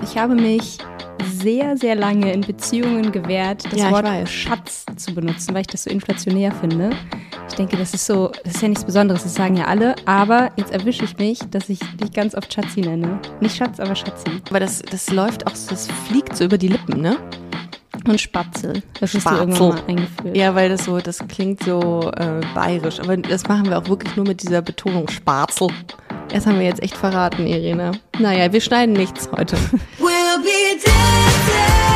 Ich habe mich sehr, sehr lange in Beziehungen gewehrt, das Wort Schatz zu benutzen, weil ich das so inflationär finde. Ich denke, das ist ja nichts Besonderes, das sagen ja alle, aber jetzt erwische ich mich, dass ich dich ganz oft Schatzi nenne. Nicht Schatz, aber Schatzi. Aber das läuft auch, das fliegt so über die Lippen, ne? Und Spatzel. Das hast du irgendwann mal eingeführt. Ja, weil das klingt so bayerisch. Aber das machen wir auch wirklich nur mit dieser Betonung Spatzel. Das haben wir jetzt echt verraten, Irina. Naja, wir schneiden nichts heute. We'll be dancing.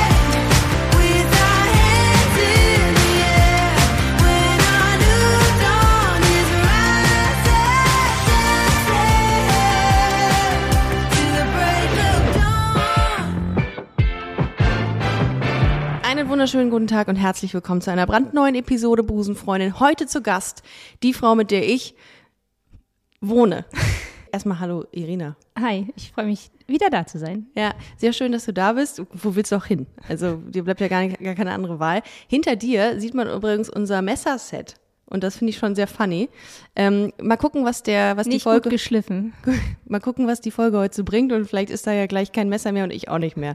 Einen wunderschönen guten Tag und herzlich willkommen zu einer brandneuen Episode Busenfreundin. Heute zu Gast die Frau, mit der ich wohne. Erstmal hallo Irina. Hi, ich freue mich, wieder da zu sein. Ja, sehr schön, dass du da bist. Wo willst du auch hin? Also dir bleibt ja gar keine andere Wahl. Hinter dir sieht man übrigens unser Messerset. Und das finde ich schon sehr funny. Mal gucken, was die Folge... Gut geschliffen. Mal gucken, was die Folge heute so bringt. Und vielleicht ist da ja gleich kein Messer mehr und ich auch nicht mehr.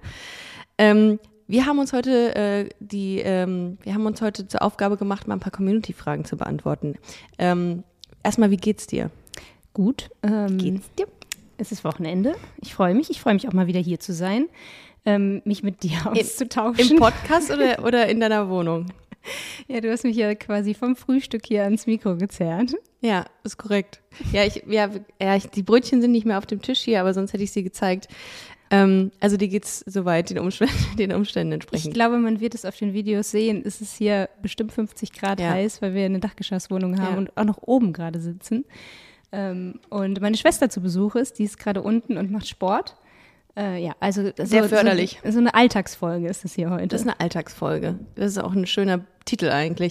Wir haben uns heute zur Aufgabe gemacht, mal ein paar Community-Fragen zu beantworten. Erstmal, wie geht's dir? Gut. Geht's dir? Es ist Wochenende. Ich freue mich auch mal wieder hier zu sein, mich mit dir auszutauschen. Im Podcast oder in deiner Wohnung? Ja, du hast mich ja quasi vom Frühstück hier ans Mikro gezerrt. Ja, ist korrekt. Die Brötchen sind nicht mehr auf dem Tisch hier, aber sonst hätte ich sie gezeigt. Also dir geht's soweit den Umständen entsprechend. Ich glaube, man wird es auf den Videos sehen. Es ist hier bestimmt 50 Grad heiß, weil wir eine Dachgeschosswohnung haben und auch noch oben gerade sitzen. Und meine Schwester zu Besuch ist, die ist gerade unten und macht Sport. Also sehr förderlich. So eine Alltagsfolge ist das hier heute. Das ist eine Alltagsfolge. Das ist auch ein schöner Titel eigentlich.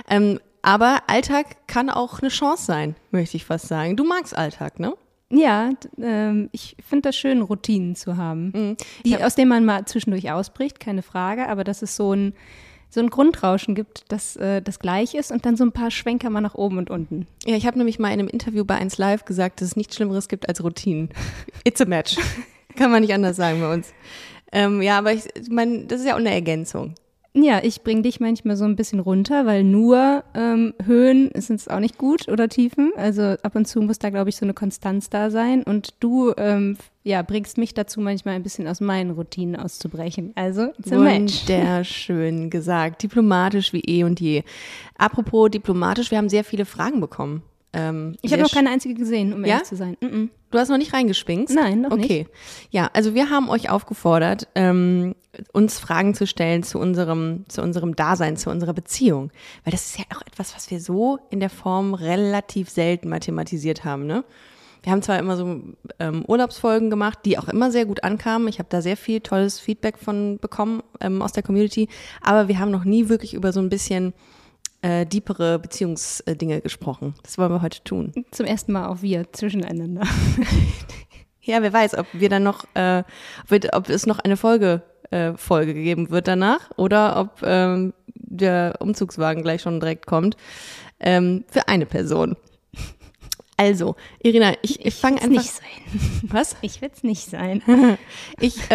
Aber Alltag kann auch eine Chance sein, möchte ich fast sagen. Du magst Alltag, ne? Ja, ich finde das schön, Routinen zu haben, aus denen man mal zwischendurch ausbricht, keine Frage, aber dass es so ein Grundrauschen gibt, das gleich ist und dann so ein paar Schwenker mal nach oben und unten. Ja, ich habe nämlich mal in einem Interview bei 1 Live gesagt, dass es nichts Schlimmeres gibt als Routinen. It's a match. Kann man nicht anders sagen bei uns. Aber ich meine, das ist ja auch eine Ergänzung. Ja, ich bringe dich manchmal so ein bisschen runter, weil nur Höhen sind es auch nicht gut oder Tiefen. Also ab und zu muss da, glaube ich, so eine Konstanz da sein. Und du bringst mich dazu, manchmal ein bisschen aus meinen Routinen auszubrechen. Also, it's a match. Wunderschön gesagt. Diplomatisch wie eh und je. Apropos diplomatisch, wir haben sehr viele Fragen bekommen. Ich habe noch keine einzige gesehen, um ehrlich zu sein. Du hast noch nicht reingeschwingst? Nein, noch nicht. Okay. Ja, also wir haben euch aufgefordert, uns Fragen zu stellen zu unserem Dasein, zu unserer Beziehung. Weil das ist ja auch etwas, was wir so in der Form relativ selten mal thematisiert haben, ne? Wir haben zwar immer so Urlaubsfolgen gemacht, die auch immer sehr gut ankamen. Ich habe da sehr viel tolles Feedback von bekommen aus der Community. Aber wir haben noch nie wirklich über so ein bisschen deepere Beziehungsdinge gesprochen. Das wollen wir heute tun. Zum ersten Mal auch wir zwischeneinander. Ja, wer weiß, ob wir dann noch, ob es noch eine Folge geben wird danach oder ob der Umzugswagen gleich schon direkt kommt. Für eine Person. Also, Irina, ich fange einfach... nicht sein. Was? Ich will es nicht sein. Ich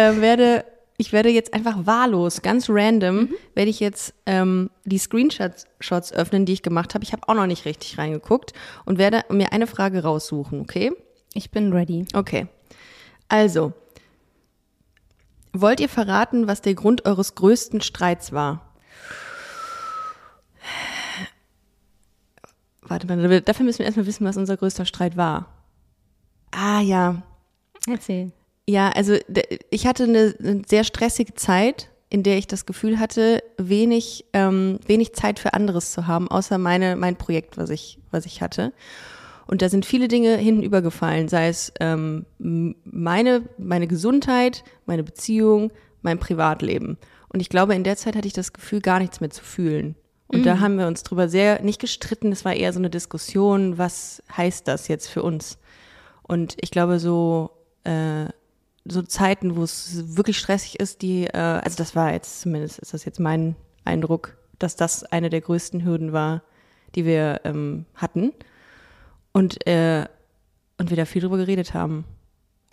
werde jetzt einfach wahllos, ganz random, werde ich jetzt die Screenshots öffnen, die ich gemacht habe. Ich habe auch noch nicht richtig reingeguckt und werde mir eine Frage raussuchen, okay? Ich bin ready. Okay. Also, wollt ihr verraten, was der Grund eures größten Streits war? Warte mal, dafür müssen wir erstmal wissen, was unser größter Streit war. Ah, ja. Erzähl. Ja, also ich hatte eine sehr stressige Zeit, in der ich das Gefühl hatte, wenig Zeit für anderes zu haben, außer mein Projekt, was ich hatte. Und da sind viele Dinge hinten übergefallen, sei es meine Gesundheit, meine Beziehung, mein Privatleben. Und ich glaube, in der Zeit hatte ich das Gefühl, gar nichts mehr zu fühlen. Und da haben wir uns drüber nicht gestritten, es war eher so eine Diskussion, was heißt das jetzt für uns? Und ich glaube, so Zeiten, wo es wirklich stressig ist, also das war jetzt, zumindest ist das jetzt mein Eindruck, dass das eine der größten Hürden war, die wir hatten und wir da viel drüber geredet haben. Aber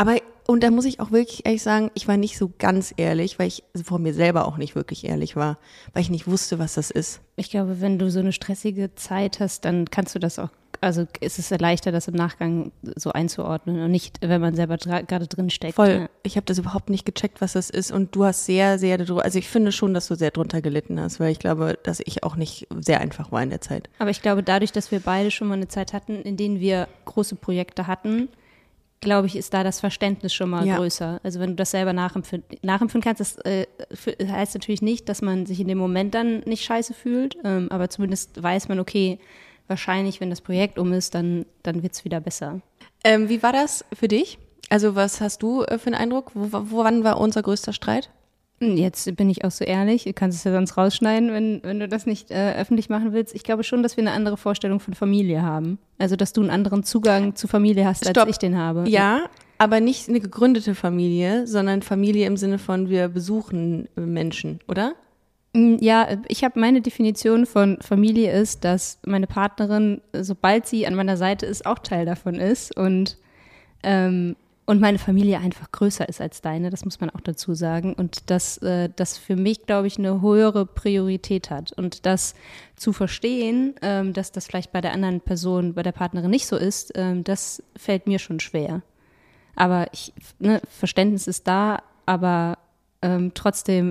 Und da muss ich auch wirklich ehrlich sagen, ich war nicht so ganz ehrlich, weil ich vor mir selber auch nicht wirklich ehrlich war, weil ich nicht wusste, was das ist. Ich glaube, wenn du so eine stressige Zeit hast, dann kannst du das auch, also ist es leichter, das im Nachgang so einzuordnen und nicht, wenn man selber gerade drin steckt. Voll. Ja. Ich habe das überhaupt nicht gecheckt, was das ist und du hast sehr, sehr, also ich finde schon, dass du sehr drunter gelitten hast, weil ich glaube, dass ich auch nicht sehr einfach war in der Zeit. Aber ich glaube, dadurch, dass wir beide schon mal eine Zeit hatten, in denen wir große Projekte hatten, glaube ich, ist da das Verständnis schon mal größer. Also wenn du das selber nachempfinden kannst, das heißt natürlich nicht, dass man sich in dem Moment dann nicht scheiße fühlt, aber zumindest weiß man, okay, wahrscheinlich, wenn das Projekt ist, dann wird es wieder besser. Wie war das für dich? Also was hast du für einen Eindruck? Wann war unser größter Streit? Jetzt bin ich auch so ehrlich, du kannst es ja sonst rausschneiden, wenn du das nicht öffentlich machen willst. Ich glaube schon, dass wir eine andere Vorstellung von Familie haben. Also, dass du einen anderen Zugang zu Familie hast, als ich den habe. Ja, aber nicht eine gegründete Familie, sondern Familie im Sinne von wir besuchen Menschen, oder? Ja, ich habe meine Definition von Familie ist, dass meine Partnerin, sobald sie an meiner Seite ist, auch Teil davon ist und meine Familie einfach größer ist als deine, das muss man auch dazu sagen. Und dass das für mich, glaube ich, eine höhere Priorität hat. Und das zu verstehen, dass das vielleicht bei der anderen Person, bei der Partnerin nicht so ist, das fällt mir schon schwer. Aber Verständnis ist da, aber trotzdem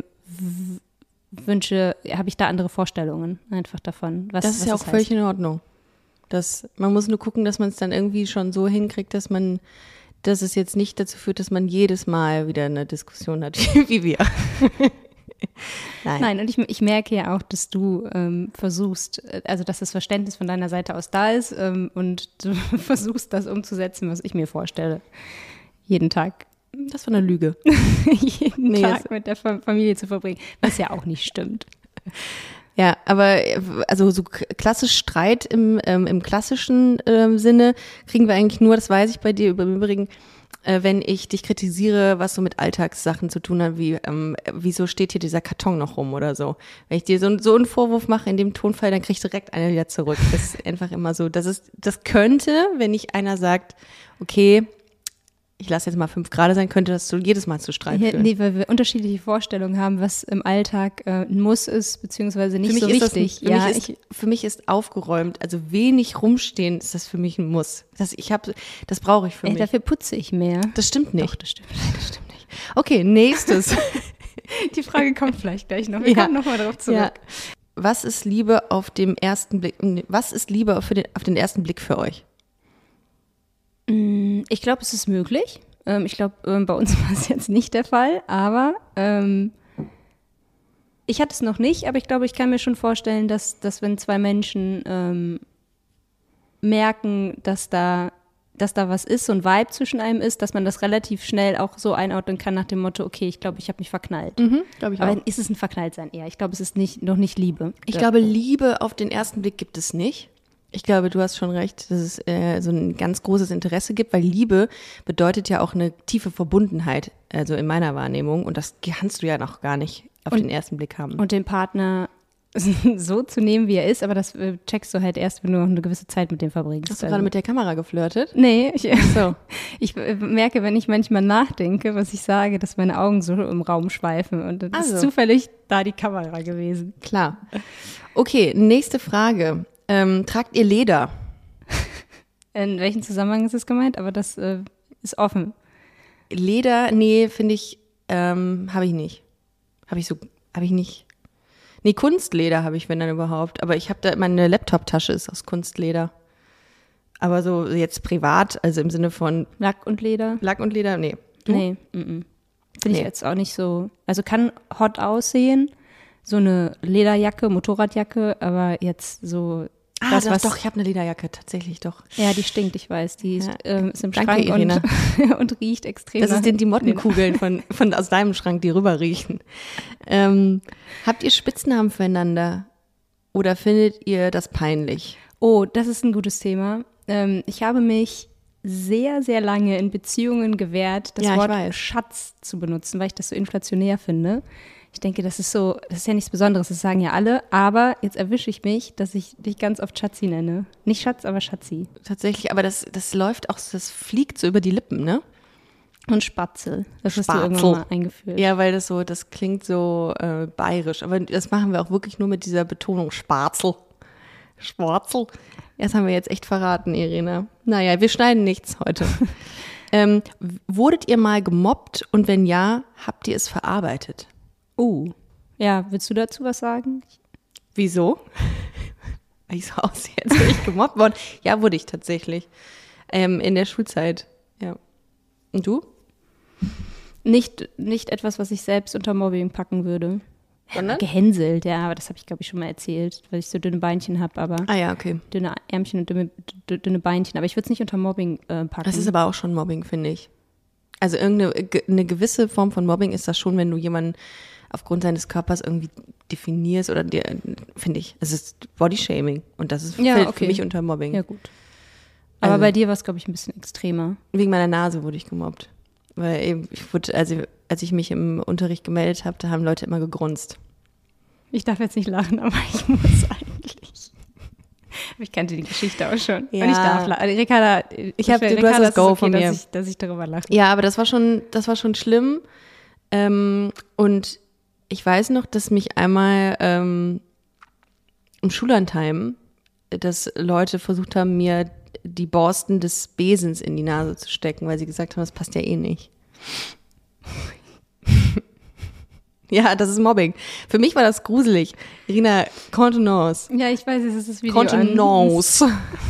habe ich da andere Vorstellungen einfach davon. Das ist ja auch völlig in Ordnung. Man muss nur gucken, dass man es dann irgendwie schon so hinkriegt, dass es jetzt nicht dazu führt, dass man jedes Mal wieder eine Diskussion hat, wie wir. Nein, und ich merke ja auch, dass du versuchst, also dass das Verständnis von deiner Seite aus da ist und du versuchst, das umzusetzen, was ich mir vorstelle. Jeden Tag. Das war eine Lüge. Jeden Tag mit der Familie zu verbringen, was ja auch nicht stimmt. Ja, aber also so klassisch Streit im klassischen Sinne kriegen wir eigentlich nur, das weiß ich bei dir im Übrigen, wenn ich dich kritisiere, was so mit Alltagssachen zu tun hat, wie wieso steht hier dieser Karton noch rum oder so. Wenn ich dir so einen Vorwurf mache in dem Tonfall, dann kriegst du direkt eine wieder zurück. Das ist einfach immer so. Das könnte, wenn nicht einer sagt, okay, ich lasse jetzt mal 5 Grad sein, könnte das so jedes Mal zu Streit führen. Nee, weil wir unterschiedliche Vorstellungen haben, was im Alltag ein Muss ist, beziehungsweise nicht so wichtig. Für mich ist aufgeräumt, also wenig rumstehen, ist das für mich ein Muss. Das brauche ich für mich. Dafür putze ich mehr. Das stimmt nicht. Doch, das stimmt nicht. Okay, nächstes. Die Frage kommt vielleicht gleich noch. Wir kommen nochmal darauf zurück. Ja. Was ist Liebe auf den ersten Blick für euch? Ich glaube, es ist möglich. Ich glaube, bei uns war es jetzt nicht der Fall, aber ich hatte es noch nicht, aber ich glaube, ich kann mir schon vorstellen, dass wenn 2 Menschen merken, dass da was ist, so ein Vibe zwischen einem ist, dass man das relativ schnell auch so einordnen kann nach dem Motto, okay, ich glaube, ich habe mich verknallt. Glaube ich aber auch. Ist es ein Verknalltsein eher? Ich glaube, es ist noch nicht Liebe. Ich glaube, Liebe auf den ersten Blick gibt es nicht. Ich glaube, du hast schon recht, dass es so ein ganz großes Interesse gibt, weil Liebe bedeutet ja auch eine tiefe Verbundenheit, also in meiner Wahrnehmung. Und das kannst du ja noch gar nicht auf den ersten Blick haben. Und den Partner so zu nehmen, wie er ist, aber das checkst du halt erst, wenn du noch eine gewisse Zeit mit dem verbringst. Hast du gerade mit der Kamera geflirtet? Nee, ich merke, wenn ich manchmal nachdenke, was ich sage, dass meine Augen so im Raum schweifen und dann ist zufällig da die Kamera gewesen. Klar. Okay, nächste Frage. Tragt ihr Leder? In welchem Zusammenhang ist es gemeint? Aber das ist offen. Leder, nee, finde ich, habe ich nicht. Habe ich nicht. Nee, Kunstleder habe ich, wenn dann überhaupt. Aber ich habe meine Laptop-Tasche ist aus Kunstleder. Aber so jetzt privat, also im Sinne von Lack und Leder? Lack und Leder, nee. Du? Nee, Finde ich jetzt auch nicht so. Also kann hot aussehen, so eine Lederjacke, Motorradjacke, aber jetzt so doch, ich habe eine Lederjacke, tatsächlich doch. Ja, die stinkt, ich weiß. Die ist im Danke, Schrank und riecht extrem. Das sind die Mottenkugeln von aus deinem Schrank, die rüber riechen. Habt ihr Spitznamen füreinander oder findet ihr das peinlich? Oh, das ist ein gutes Thema. Ich habe mich sehr, sehr lange in Beziehungen gewehrt, das Wort Schatz zu benutzen, weil ich das so inflationär finde. Ich denke, das ist ja nichts Besonderes, das sagen ja alle, aber jetzt erwische ich mich, dass ich dich ganz oft Schatzi nenne. Nicht Schatz, aber Schatzi. Tatsächlich, aber das läuft auch, das fliegt so über die Lippen, ne? Und Spatzel. Das hast du irgendwann mal eingeführt. Ja, weil das klingt so bayerisch. Aber das machen wir auch wirklich nur mit dieser Betonung. Spatzel. Schwarzel. Das haben wir jetzt echt verraten, Irina. Naja, wir schneiden nichts heute. Wurdet ihr mal gemobbt? Und wenn ja, habt ihr es verarbeitet? Ja, willst du dazu was sagen? Wieso? Weil ich so aussehe, als wäre ich gemobbt worden. Ja, wurde ich tatsächlich. In der Schulzeit, ja. Und du? Nicht etwas, was ich selbst unter Mobbing packen würde. Sondern? Gehänselt, ja, aber das habe ich, glaube ich, schon mal erzählt, weil ich so dünne Beinchen habe, aber ja, okay. Dünne Ärmchen und dünne Beinchen. Aber ich würde es nicht unter Mobbing packen. Das ist aber auch schon Mobbing, finde ich. Also eine gewisse Form von Mobbing ist das schon, wenn du jemanden aufgrund seines Körpers irgendwie definierst oder dir, finde ich. Es ist Bodyshaming und das ist für mich unter Mobbing. Ja, gut. Aber also, bei dir war es, glaube ich, ein bisschen extremer. Wegen meiner Nase wurde ich gemobbt. Weil eben, als ich mich im Unterricht gemeldet habe, da haben Leute immer gegrunzt. Ich darf jetzt nicht lachen, aber ich muss eigentlich. Ich kannte die Geschichte auch schon. Ja. Und ich darf lachen. Ricarda, du hast das Go von mir. Dass ich darüber lache. Ja, aber das war schon schlimm. Und ich weiß noch, dass mich einmal im Schullandheim, dass Leute versucht haben, mir die Borsten des Besens in die Nase zu stecken, weil sie gesagt haben, das passt ja eh nicht. Ja, das ist Mobbing. Für mich war das gruselig. Irina, Contenance. Ja, ich weiß, es ist das Video. Contenance.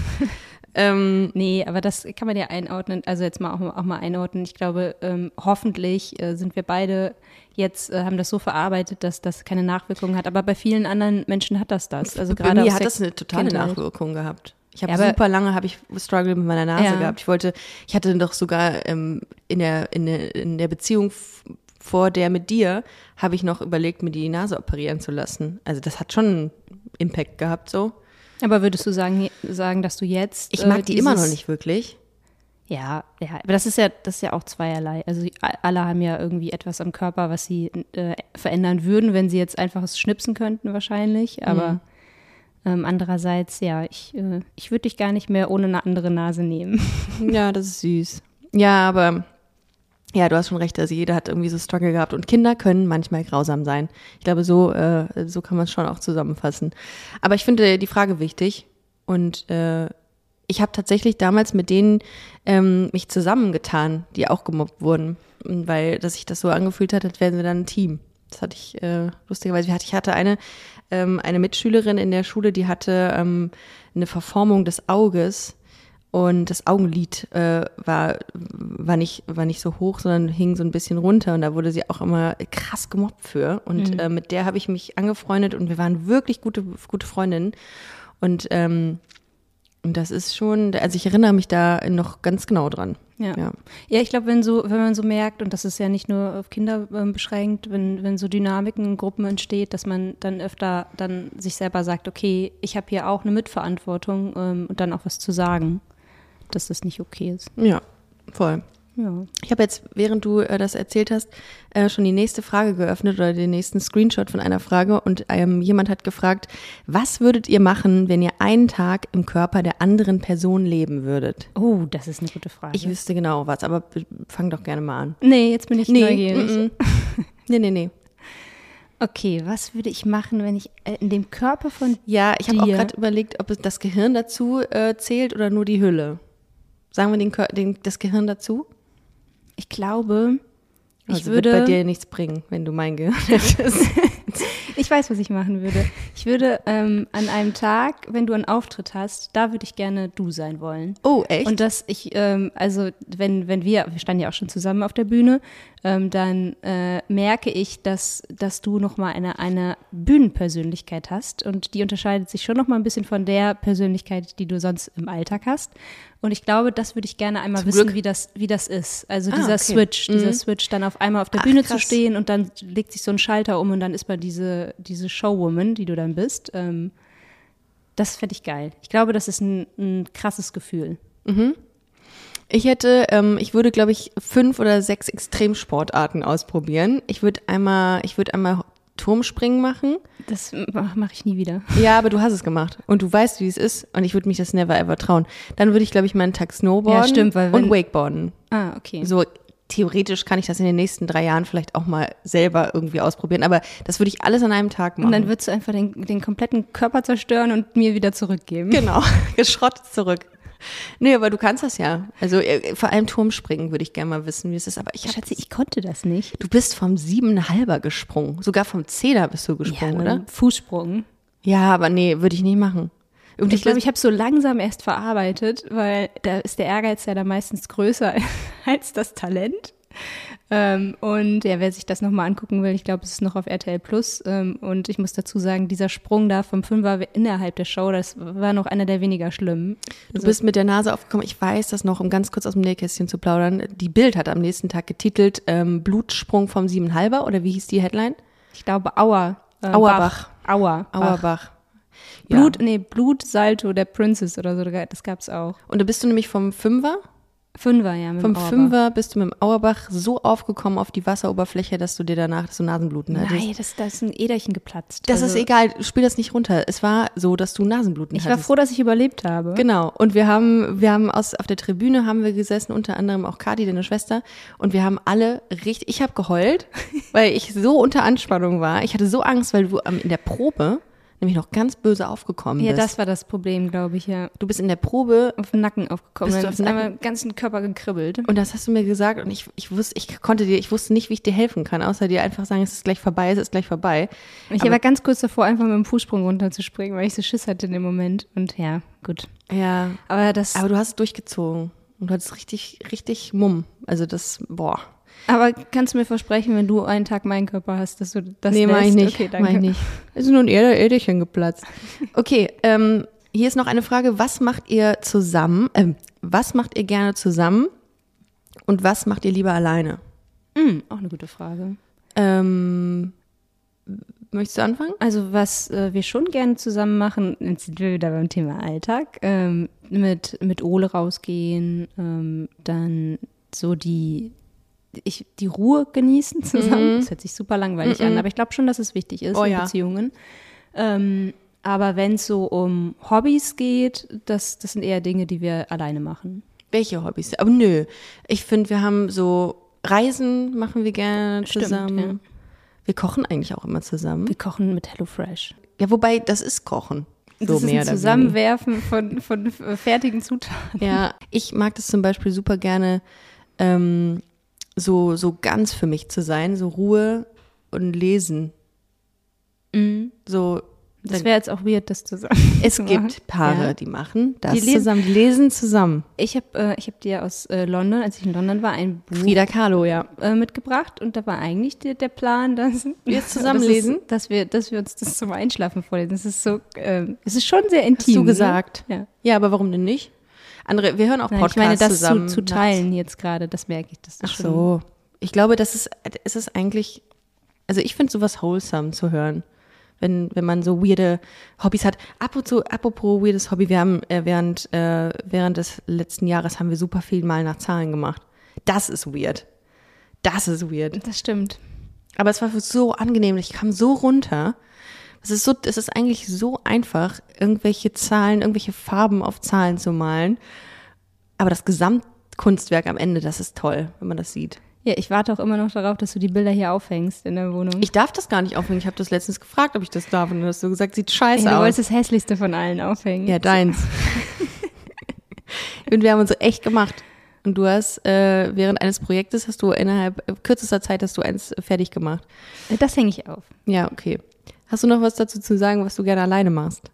Nee, aber das kann man ja einordnen, also jetzt mal auch mal einordnen. Ich glaube, hoffentlich sind wir beide jetzt, haben das so verarbeitet, dass das keine Nachwirkungen hat. Aber bei vielen anderen Menschen hat das. Also bei gerade mir hat das eine totale Nachwirkung gehabt. Ich habe super lange Struggle mit meiner Nase gehabt. Ich hatte doch sogar in der Beziehung vor der mit dir, habe ich noch überlegt, mir die Nase operieren zu lassen. Also das hat schon einen Impact gehabt so. Aber würdest du sagen, dass du jetzt ich mag die immer noch nicht wirklich. Ja, aber das ist ja auch zweierlei. Also alle haben ja irgendwie etwas am Körper, was sie verändern würden, wenn sie jetzt einfach es schnipsen könnten wahrscheinlich. Aber andererseits, ja, ich würde dich gar nicht mehr ohne eine andere Nase nehmen. Ja, das ist süß. Ja, aber ja, du hast schon recht. Also jeder hat irgendwie so Struggle gehabt und Kinder können manchmal grausam sein. Ich glaube, so kann man es schon auch zusammenfassen. Aber ich finde die Frage wichtig und ich habe tatsächlich damals mit denen mich zusammengetan, die auch gemobbt wurden, weil dass sich das so angefühlt hat, als wären wir dann ein Team. Das hatte ich lustigerweise. Ich hatte eine Mitschülerin in der Schule, die hatte eine Verformung des Auges und das Augenlid war nicht so hoch, sondern hing so ein bisschen runter und da wurde sie auch immer krass gemobbt für. Und mit der habe ich mich angefreundet und wir waren wirklich gute Freundinnen. Und das ist schon, also ich erinnere mich da noch ganz genau dran. Ja, ich glaube, wenn man so merkt, und das ist ja nicht nur auf Kinder beschränkt, wenn so Dynamiken in Gruppen entsteht, dass man dann öfter dann sich selber sagt, okay, ich habe hier auch eine Mitverantwortung und dann auch was zu sagen, dass das nicht okay ist. Ja, voll. Ja. Ich habe jetzt, während du das erzählt hast, schon die nächste Frage geöffnet oder den nächsten Screenshot von einer Frage und jemand hat gefragt, was würdet ihr machen, wenn ihr einen Tag im Körper der anderen Person leben würdet? Oh, das ist eine gute Frage. Ich wüsste genau was, aber fang doch gerne mal an. Nee, jetzt bin ich neugierig. Nee. Okay, was würde ich machen, wenn ich in dem Körper von Ja, ich habe auch gerade überlegt, ob das Gehirn dazu zählt oder nur die Hülle. Sagen wir das Gehirn dazu? Ich glaube, wird bei dir nichts bringen, wenn du mein Gehirn hättest. Ich weiß, was ich machen würde. Ich würde an einem Tag, wenn du einen Auftritt hast, da würde ich gerne du sein wollen. Oh, echt? Und dass ich, also wenn wir standen ja auch schon zusammen auf der Bühne, dann merke ich, dass du nochmal eine Bühnenpersönlichkeit hast und die unterscheidet sich schon nochmal ein bisschen von der Persönlichkeit, die du sonst im Alltag hast. Und ich glaube, das würde ich gerne einmal wissen, wie das ist. Also dieser Switch, dann auf einmal auf der Bühne zu stehen und dann legt sich so ein Schalter um und dann ist man diese Showwoman, die du dann bist. Das fände ich geil. Ich glaube, das ist ein krasses Gefühl. Mhm. Ich würde, glaube ich, 5 oder 6 Extremsportarten ausprobieren. Ich würde einmal Turmspringen machen. Das mache ich nie wieder. Ja, aber du hast es gemacht und du weißt, wie es ist und ich würde mich das never ever trauen. Dann würde ich, glaube ich, mal einen Tag snowboarden und Wakeboarden. Ah, okay. So theoretisch kann ich das in den nächsten 3 Jahren vielleicht auch mal selber irgendwie ausprobieren, aber das würde ich alles an einem Tag machen. Und dann würdest du einfach den kompletten Körper zerstören und mir wieder zurückgeben. Genau, geschrottet zurück. Nee, aber du kannst das ja. Also vor allem Turmspringen würde ich gerne mal wissen, wie es ist. Aber Schatzi, ich konnte das nicht. Du bist vom 7,5er gesprungen. Sogar vom 10er bist du gesprungen, oder? Fußsprung. Ja, aber nee, würde ich nicht machen. Und ich glaube, ich habe so langsam erst verarbeitet, weil da ist der Ehrgeiz ja dann meistens größer als das Talent. Und ja, wer sich das nochmal angucken will, ich glaube, es ist noch auf RTL Plus. Und ich muss dazu sagen, dieser Sprung da vom Fünfer innerhalb der Show, das war noch einer der weniger schlimmen. Du bist mit der Nase aufgekommen. Ich weiß das noch, um ganz kurz aus dem Nähkästchen zu plaudern. Die Bild hat am nächsten Tag getitelt Blutsprung vom 7,5er oder wie hieß die Headline? Ich glaube Auerbach. Auerbach. Ja. Blutsalto der Princess oder so, das gab's auch. Und da bist du nämlich vom Fünfer? Fünfer, ja. Vom Fünfer bist du mit dem Auerbach so aufgekommen auf die Wasseroberfläche, dass du dir danach so Nasenbluten hattest. Nein, da ist ein Äderchen geplatzt. Das ist egal, spiel das nicht runter. Es war so, dass du Nasenbluten hattest. Ich war froh, dass ich überlebt habe. Genau. Und wir haben auf der Tribüne haben wir gesessen, unter anderem auch Kati, deine Schwester. Und wir haben alle ich habe geheult, weil ich so unter Anspannung war. Ich hatte so Angst, weil du in der Probe nämlich noch ganz böse aufgekommen bist. Ja, das war das Problem, glaube ich, ja. Du bist in der Probe auf den Nacken aufgekommen. Bist du auf den Nacken? Einmal ganzen Körper gekribbelt. Und das hast du mir gesagt und ich wusste nicht, wie ich dir helfen kann, außer dir einfach sagen, es ist gleich vorbei. Ich war ganz kurz davor, einfach mit dem Fußsprung runterzuspringen, weil ich so Schiss hatte in dem Moment. Und ja, gut. Ja. Aber du hast es durchgezogen. Und du hattest richtig, richtig Mumm. Also Aber kannst du mir versprechen, wenn du einen Tag meinen Körper hast, dass du das Nee, mach ich nicht. Okay, danke. Mach ich nicht. Es ist nur ein Äderchen geplatzt. Okay, hier ist noch eine Frage. Was macht ihr gerne zusammen und was macht ihr lieber alleine? Auch eine gute Frage. Möchtest du anfangen? Also was wir schon gerne zusammen machen, jetzt sind wir wieder beim Thema Alltag, mit Ole rausgehen, dann so die Ruhe genießen zusammen. Das hört sich super langweilig an, aber ich glaube schon, dass es wichtig ist in Beziehungen. Aber wenn es so um Hobbys geht, das sind eher Dinge, die wir alleine machen. Welche Hobbys? Aber nö, ich finde, wir haben so Reisen machen wir gerne zusammen. Stimmt, ja. Wir kochen eigentlich auch immer zusammen. Wir kochen mit HelloFresh. Ja, wobei, das ist Kochen. So das ist mehr ein Zusammenwerfen von fertigen Zutaten. Ja, ich mag das zum Beispiel super gerne, so ganz für mich zu sein, so Ruhe und Lesen. So. Das wäre jetzt auch weird, das zusammen. Es gibt Paare, die machen das zusammen, die lesen zusammen. Ich hab dir aus London, als ich in London war, ein Buch Frida Kahlo, mitgebracht und da war eigentlich der Plan, dass wir es zusammen lesen, dass wir uns das zum Einschlafen vorlesen. Das ist so, es ist schon sehr intim. Hast du gesagt? Ne? Ja, aber warum denn nicht? Wir hören auch Podcasts ich meine, das zusammen. zu teilen jetzt gerade, das merke ich. Das Ach so. Ich glaube, es ist eigentlich, also ich finde sowas wholesome zu hören. Wenn man so weirde Hobbys hat. Apropos weirdes Hobby, wir haben während des letzten Jahres haben wir super viel mal nach Zahlen gemacht. Das ist weird. Das stimmt. Aber es war so angenehm, ich kam so runter. Es ist eigentlich so einfach, irgendwelche Zahlen, irgendwelche Farben auf Zahlen zu malen. Aber das Gesamtkunstwerk am Ende, das ist toll, wenn man das sieht. Ja, ich warte auch immer noch darauf, dass du die Bilder hier aufhängst in der Wohnung. Ich darf das gar nicht aufhängen. Ich habe das letztens gefragt, ob ich das darf. Und du hast so gesagt, sieht scheiße aus. Du wolltest das hässlichste von allen aufhängen. Ja, deins. Und wir haben uns so echt gemacht. Und du hast während eines Projektes innerhalb kürzester Zeit eins fertig gemacht. Das hänge ich auf. Ja, okay. Hast du noch was dazu zu sagen, was du gerne alleine machst?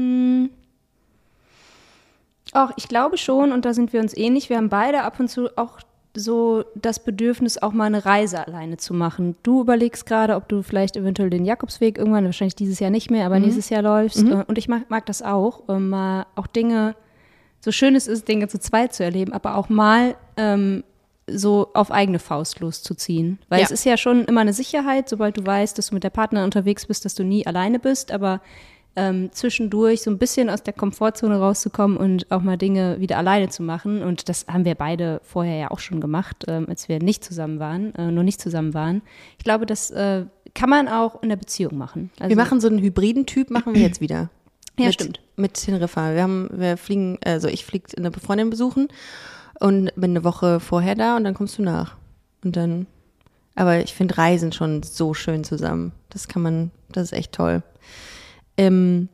Auch ich glaube schon, und da sind wir uns ähnlich. Wir haben beide ab und zu auch so das Bedürfnis, auch mal eine Reise alleine zu machen. Du überlegst gerade, ob du vielleicht eventuell den Jakobsweg irgendwann, wahrscheinlich dieses Jahr nicht mehr, aber nächstes Jahr läufst. Und ich mag das auch, mal auch Dinge, so schön es ist, Dinge zu zweit zu erleben, aber auch mal so auf eigene Faust loszuziehen. Weil es ist ja schon immer eine Sicherheit, sobald du weißt, dass du mit der Partnerin unterwegs bist, dass du nie alleine bist, aber zwischendurch so ein bisschen aus der Komfortzone rauszukommen und auch mal Dinge wieder alleine zu machen. Und das haben wir beide vorher ja auch schon gemacht, als wir nicht zusammen waren, Ich glaube, das kann man auch in der Beziehung machen. Also, wir machen so einen hybriden Typ, machen wir jetzt wieder. Ja, stimmt. Mit Teneriffa. Ich fliege eine Freundin besuchen und bin eine Woche vorher da und dann kommst du nach. Und dann, aber ich finde Reisen schon so schön zusammen. Das ist echt toll. Eine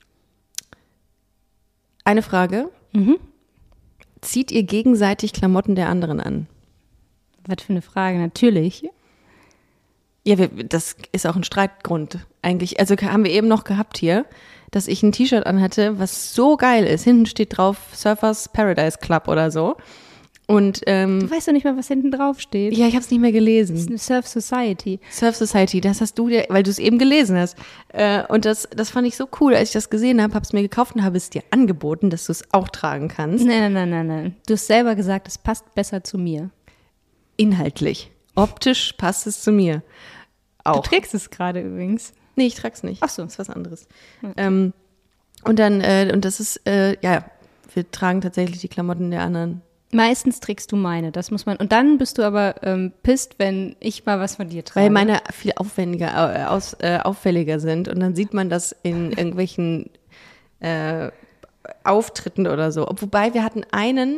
Frage. Zieht ihr gegenseitig Klamotten der anderen an? Was für eine Frage, natürlich. Ja, das ist auch ein Streitgrund eigentlich. Also haben wir eben noch gehabt hier, dass ich ein T-Shirt anhatte, was so geil ist. Hinten steht drauf Surfers Paradise Club oder so. Und du weißt doch nicht mal, was hinten drauf steht. Ja, ich habe es nicht mehr gelesen. Das ist eine Surf Society. Surf Society, das hast du dir, weil du es eben gelesen hast. Und das fand ich so cool, als ich das gesehen habe es mir gekauft und habe es dir angeboten, dass du es auch tragen kannst. Nein. Du hast selber gesagt, es passt besser zu mir. Inhaltlich. Optisch passt es zu mir. Auch. Du trägst es gerade übrigens. Nee, ich trag's nicht. Ach so. Das ist was anderes. Okay. Und dann, und das ist, wir tragen tatsächlich die Klamotten der anderen. Meistens trägst du meine, das muss man. Und dann bist du aber pisst, wenn ich mal was von dir trage. Weil meine viel auffälliger sind und dann sieht man das in irgendwelchen Auftritten oder so. Wobei wir hatten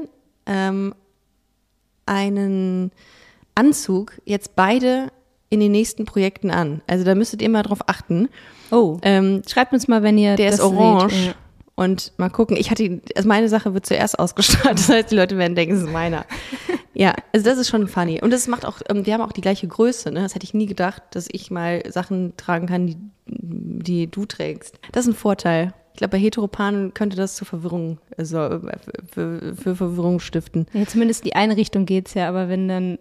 einen Anzug jetzt beide in den nächsten Projekten an. Also da müsstet ihr mal drauf achten. Oh, schreibt uns mal, wenn ihr der das ist orange. seht. Ja. Und mal gucken, also meine Sache wird zuerst ausgestrahlt, das heißt, die Leute werden denken, es ist meiner. Ja, also das ist schon funny. Und das macht auch, wir haben auch die gleiche Größe, ne? Das hätte ich nie gedacht, dass ich mal Sachen tragen kann, die du trägst. Das ist ein Vorteil. Ich glaube, bei Heteropanen könnte das zu Verwirrung, also für Verwirrung stiften. Ja, zumindest die eine Richtung geht's ja, aber wenn dann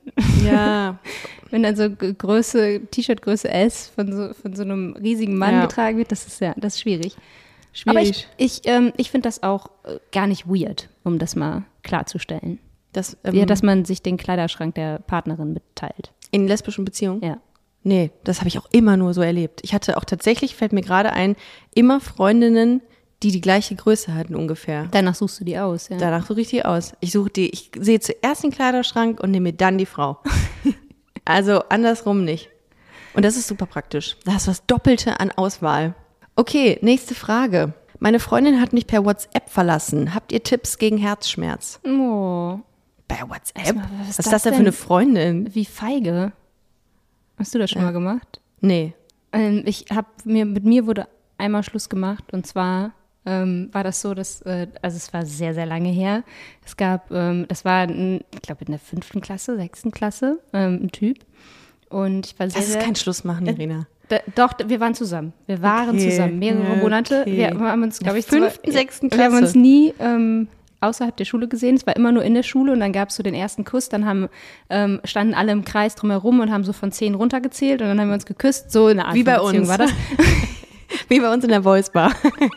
so T-Shirt-Größe S von so einem riesigen Mann getragen wird, das ist schwierig. Aber ich finde das auch gar nicht weird, um das mal klarzustellen. Dass man sich den Kleiderschrank der Partnerin mitteilt. In lesbischen Beziehungen? Ja. Nee, das habe ich auch immer nur so erlebt. Ich hatte auch tatsächlich, fällt mir gerade ein, immer Freundinnen, die gleiche Größe hatten ungefähr. Danach suchst du die aus, ja. Danach suche ich die aus. Ich sehe zuerst den Kleiderschrank und nehme mir dann die Frau. Also andersrum nicht. Und das ist super praktisch. Da hast du das Doppelte an Auswahl. Okay, nächste Frage. Meine Freundin hat mich per WhatsApp verlassen. Habt ihr Tipps gegen Herzschmerz? Oh. Bei WhatsApp? Was ist das denn für eine Freundin? Wie feige. Hast du das schon mal gemacht? Nee. Mit mir wurde einmal Schluss gemacht und zwar war das so, dass, also es war sehr, sehr lange her. Es gab, das war, ich glaube in der 5. Klasse, 6. Klasse, ein Typ und ich war sehr, das ist kein Schluss machen, Irina. Doch, wir waren zusammen. Wir waren zusammen, mehrere Monate. Okay. Wir haben uns, glaube ich, 5., 6. Klasse. Wir haben uns nie außerhalb der Schule gesehen. Es war immer nur in der Schule und dann gab es so den ersten Kuss. Dann standen alle im Kreis drumherum und haben so von 10 runtergezählt und dann haben wir uns geküsst. So eine Art wie bei Beziehung uns war das. Wie bei uns in der Voice Bar.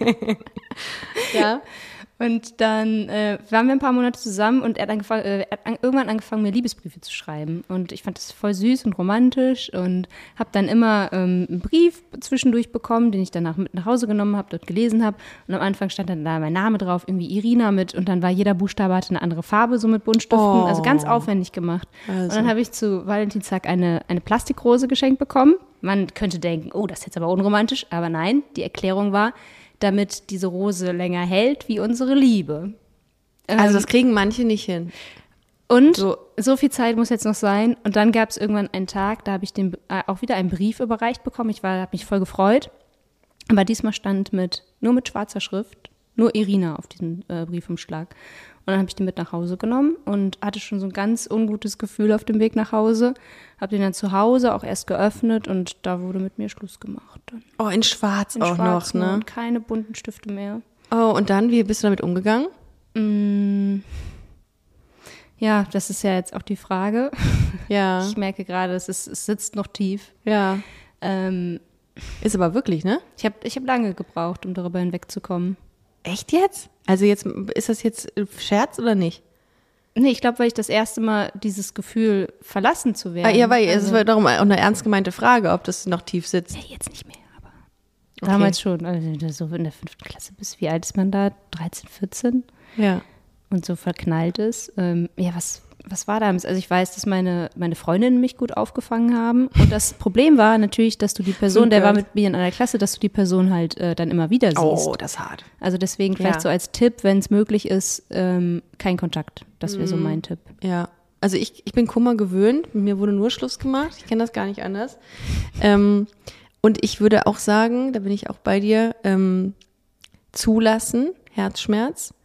Ja. Und dann waren wir ein paar Monate zusammen und er hat irgendwann angefangen, mir Liebesbriefe zu schreiben. Und ich fand das voll süß und romantisch und habe dann immer einen Brief zwischendurch bekommen, den ich danach mit nach Hause genommen habe, dort gelesen habe. Und am Anfang stand dann da mein Name drauf, irgendwie Irina mit. Und dann war jeder Buchstabe hatte eine andere Farbe, so mit Buntstiften. Oh. Also ganz aufwendig gemacht. Also. Und dann habe ich zu Valentinstag eine Plastikrose geschenkt bekommen. Man könnte denken, oh, das ist jetzt aber unromantisch. Aber nein, die Erklärung war, damit diese Rose länger hält wie unsere Liebe. Also das kriegen manche nicht hin. Und so viel Zeit muss jetzt noch sein. Und dann gab es irgendwann einen Tag, da habe ich auch wieder einen Brief überreicht bekommen. Ich habe mich voll gefreut. Aber diesmal stand nur mit schwarzer Schrift, nur Irina auf diesem Briefumschlag. Und dann habe ich den mit nach Hause genommen und hatte schon so ein ganz ungutes Gefühl auf dem Weg nach Hause. Habe den dann zu Hause auch erst geöffnet und da wurde mit mir Schluss gemacht. Dann. Oh, in Schwarz auch Schwarz noch, ne? Und keine bunten Stifte mehr. Oh, und dann, wie bist du damit umgegangen? Ja, das ist ja jetzt auch die Frage. Ja. Ich merke gerade, es sitzt noch tief. Ja. Ist aber wirklich, ne? Ich hab lange gebraucht, um darüber hinwegzukommen. Echt jetzt? Also ist das jetzt Scherz oder nicht? Nee, ich glaube, weil ich das erste Mal dieses Gefühl, verlassen zu werden. Ja, weil es war darum auch eine ernst gemeinte Frage, ob das noch tief sitzt. Ja, jetzt nicht mehr, aber damals schon. Also so in der 5. Klasse bist, wie alt ist man da? 13, 14? Ja. Und so verknallt ist. Ja, was war damals? Also ich weiß, dass meine Freundinnen mich gut aufgefangen haben. Und das Problem war natürlich, dass du die Person, der war mit mir in einer Klasse, dass du die Person halt dann immer wieder siehst. Oh, das ist hart. Also deswegen vielleicht so als Tipp, wenn es möglich ist, kein Kontakt. Das wäre so mein Tipp. Ja. Also ich bin Kummer gewöhnt. Mir wurde nur Schluss gemacht. Ich kenne das gar nicht anders. Und ich würde auch sagen, da bin ich auch bei dir, zulassen, Herzschmerz.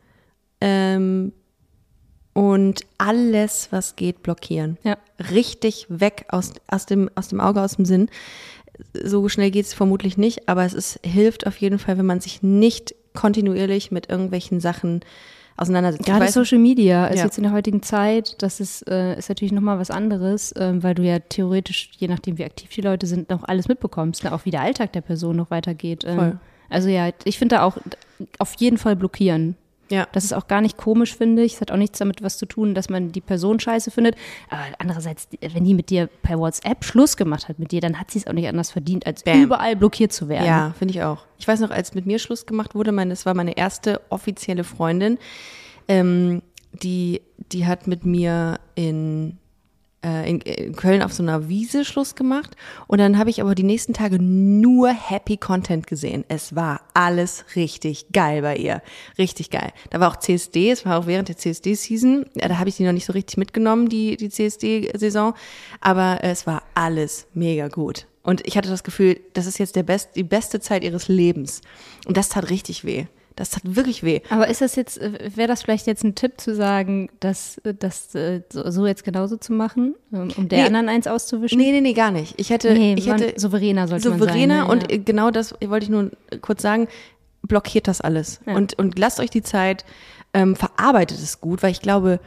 Und alles, was geht, blockieren. Ja. Richtig weg aus dem Auge, aus dem Sinn. So schnell geht es vermutlich nicht, aber hilft auf jeden Fall, wenn man sich nicht kontinuierlich mit irgendwelchen Sachen auseinandersetzt. Gerade Social Media ist jetzt in der heutigen Zeit, das ist natürlich nochmal was anderes, weil du ja theoretisch, je nachdem wie aktiv die Leute sind, noch alles mitbekommst, ne? Auch wie der Alltag der Person noch weitergeht. Voll. Also ja, ich finde da auch auf jeden Fall blockieren. Ja. Das ist auch gar nicht komisch, finde ich. Es hat auch nichts damit was zu tun, dass man die Person scheiße findet. Aber andererseits, wenn die mit dir per WhatsApp Schluss gemacht hat mit dir, dann hat sie es auch nicht anders verdient, als überall blockiert zu werden. Ja, finde ich auch. Ich weiß noch, als mit mir Schluss gemacht wurde, das war meine erste offizielle Freundin, die hat mit mir in Köln auf so einer Wiese Schluss gemacht und dann habe ich aber die nächsten Tage nur Happy Content gesehen. Es war alles richtig geil bei ihr. Richtig geil. Da war auch CSD, es war auch während der CSD-Season. Da habe ich die noch nicht so richtig mitgenommen, die CSD-Saison. Aber es war alles mega gut. Und ich hatte das Gefühl, das ist jetzt die beste Zeit ihres Lebens. Und das tat richtig weh. Das tat wirklich weh. Aber wäre das vielleicht jetzt ein Tipp zu sagen, das so jetzt genauso zu machen, um der anderen eins auszuwischen? Nee, gar nicht. Ich hätte souveräner sollte man sein. Souveräner und genau das wollte ich nur kurz sagen, blockiert das alles. Ja. Und lasst euch die Zeit, verarbeitet es gut, weil ich glaube,